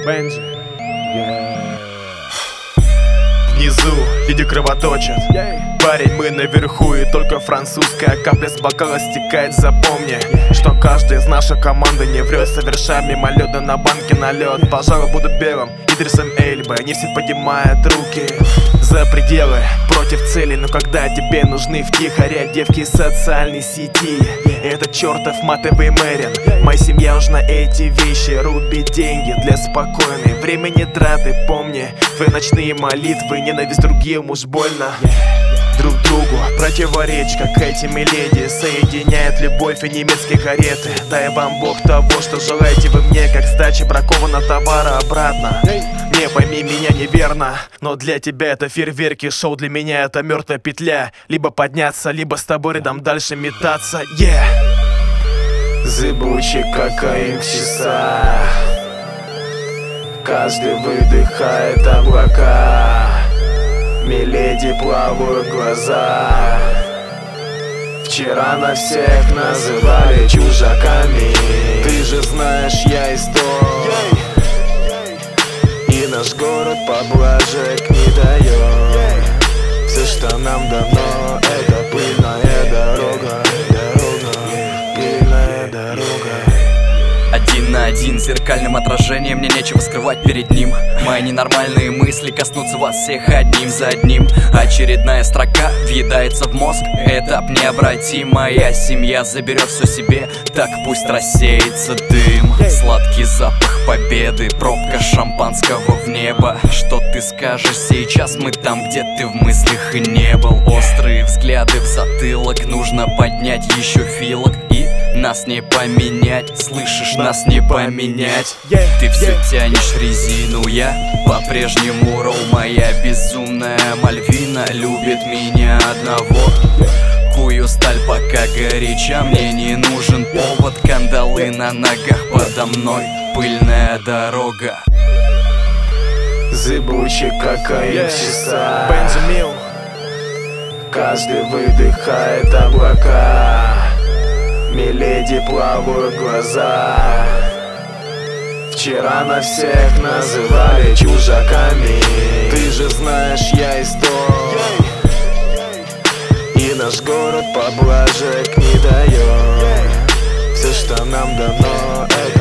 Бенджи. Внизу люди кровоточат. Парень, мы наверху, и только французская капля с бокала стекает. Запомни, что каждый из нашей команды не врет, совершая мимолеты на банке налет. Пожалуй, буду первым Идрисом Эльбой. Они все поднимают руки за пределы, против цели. Но когда тебе нужны втихаря девки из социальной сети, и этот чертов матовый Мэрин. Моя семья уж на эти вещи рубит деньги для спокойной времени траты. Помни, твои ночные молитвы, ненависть другим уж больно. Друг другу противоречь, как эти миледи, соединяет любовь и немецкие кареты. Дай вам Бог того, что желаете вы мне, как сдачи бракованного товара обратно. Не пойми меня неверно, но для тебя это фейерверки, шоу для меня это мертвая петля. Либо подняться, либо с тобой рядом дальше метаться. Зыбучий кокаин в часах, каждый выдыхает облака. Миледи плавают глаза. Вчера на всех называли чужаками. Ты же знаешь, я исток, и наш город поблажек не дает. Все, что нам дано, это пыльная дорога. Пыльная дорога. Один на один с зеркальным отражением, мне нечего скрывать перед ним. Мои ненормальные мысли коснутся вас всех одним за одним. Очередная строка въедается в мозг, этап необратим. Моя семья заберет все себе, так пусть рассеется дым. Сладкий запах победы, пробка шампанского в небо. Что ты скажешь сейчас, мы там, где ты в мыслях и не был. Острые взгляды в затылок, нужно поднять еще филок. И нас не поменять, слышишь, нас не поменять. Ты все тянешь резину, я по-прежнему роу. Моя безумная Мальвина любит меня одного. Кую сталь пока горяча, мне не нужен повод. Кандалы на ногах подо мной, пыльная дорога. Зыбучий кокаин в часах, каждый выдыхает облака. Миледи плавают глаза. Вчера на всех называли чужаками. Ты же знаешь, я исток, и наш город поблажек не дает. Все, что нам дано, это